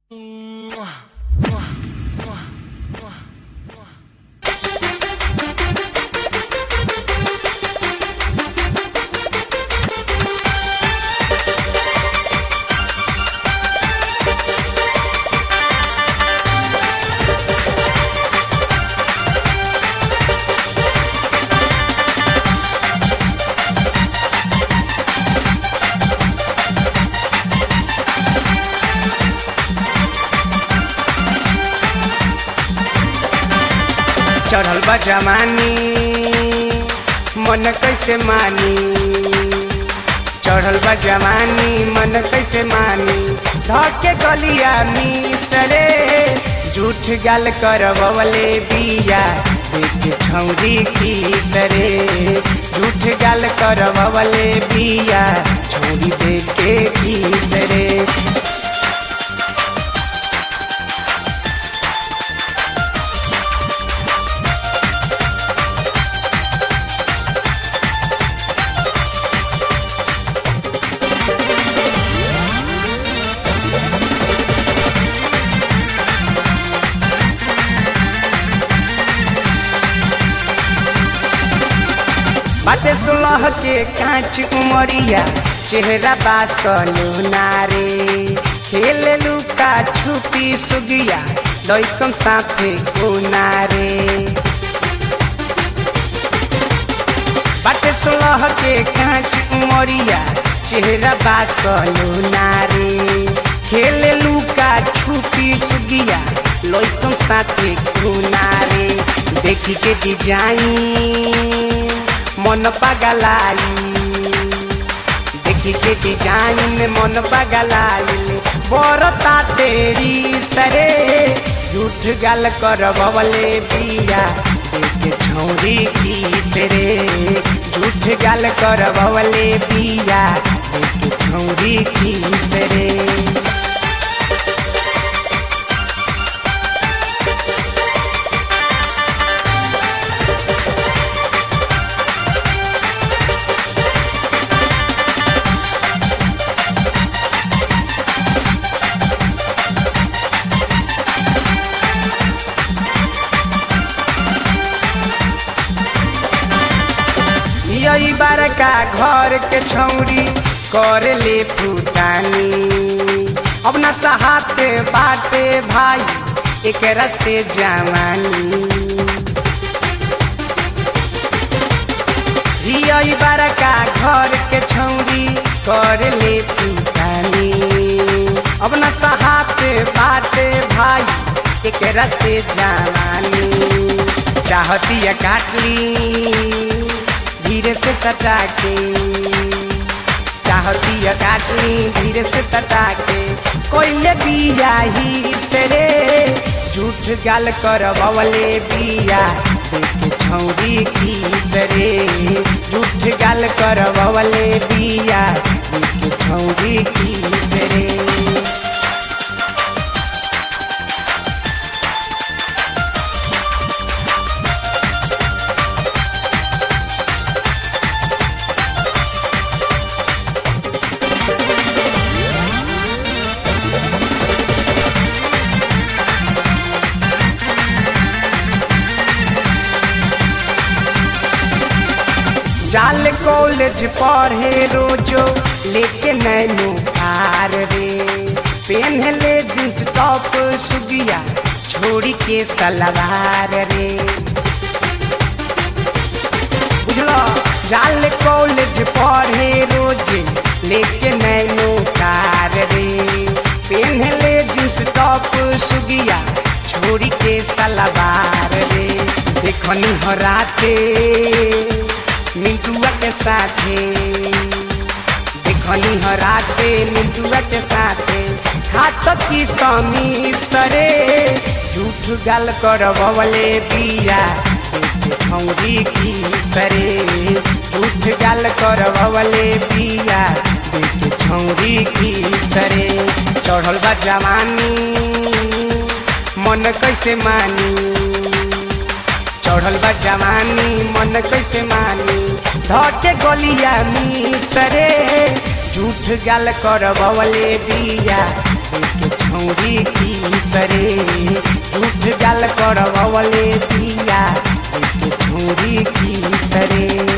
चढ़ल बा जवानी मन कैसे मानी, चढ़ल बा जवानी मन कैसे मानी, धके गलिया मिसरे झूठ गाल करवले बिया देख छौरी खीसरे, झूठ गाल करवले बिया छौरी देखे खीसरे। बाटे 16 के कांच उमरिया चेहरा बासलू नारे, खेले लुका छुपी सुगिया लइकन साथे कोनारे। बाटे 16 के कांच उमरिया चेहरा बासलू नारे, खेले लुका छुपी सुगिया लइकन साथे कोनारे। देखी के डिजाइन मन पगलाई, देखी के डिजाइन मन पगलाई, बरता तेरी सरे झूठ गाल करवले बिया देख छौरी खीसरे, झूठ गाल करवले बिया देख छौरी खीसरे। यही बड़का घर के छौरी कर ले फुटानी, अब न सहाते बाटे भाई एकरा से जवानी। यही बड़का घर के छौरी कर ले फुटानी, अब न सहाते बाटे भाई एकरा से जवानी। चाहती काटली धीरे से सटा के, चाहती काटली धीरे से सटा के, कोइले बिया ही सरे झूठ गाल करवले बिया देख छौरी खीसरे, झूठ गाल करवले बिया देख छौरी खीसरे। जाल कॉलेज पढ़े रोजो लेके नैनो कार रे, पेन्हले जींस टॉप सुगिया छोड़ी के सलवार रे। बुझलो जाल कॉलेज पढ़े रोज लेके नैनो कार रे, पेन्हले जींस टॉप सुगिया छोड़ी के सलवार रे। देखनी हो राते मिंटुआ के साथे, देखनी हो राते मिंटुआ के साथे, खात की समी सरे झूठ गाल करवले बिया देख छौरी खीसरे, झूठ गाल करवले बिया देख छौरी खीसरे। चढ़ल बा जवानी मन कैसे मानी, चढ़ल बा जवानी मन कैसे मानी, धके गलिया मिसरे झूठ गाल करवले बिया देख छौरी की सरे झूठ गाल करवले दिया एक छौरी की सरे।